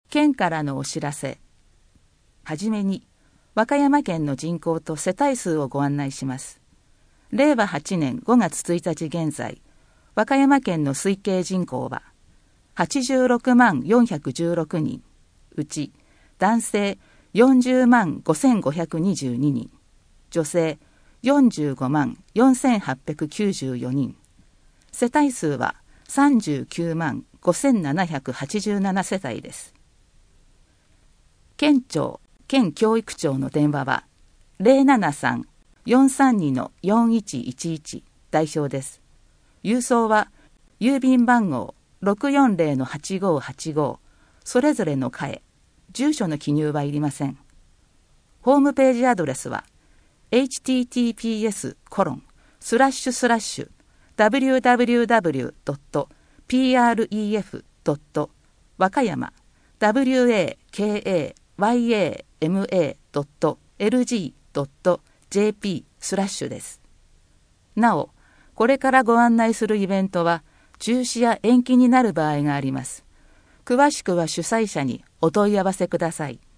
県からのお知らせ。はじめに、和歌山県の人口と世帯数をご案内します。令和8年5月1日現在、和歌山県の推計人口は、86万416人、うち男性40万5522人、女性45万4894人、世帯数は39万5787世帯です。県庁、県教育庁の電話は 073-432-4111 代表です。郵送は郵便番号 640-8585 それぞれの課へ。住所の記入はいりません。ホームページアドレスは https://www.pref. 和歌山 wakayama.lg.jp/ です。なお、これからご案内するイベントは中止や延期になる場合があります。詳しくは主催者にお問い合わせください。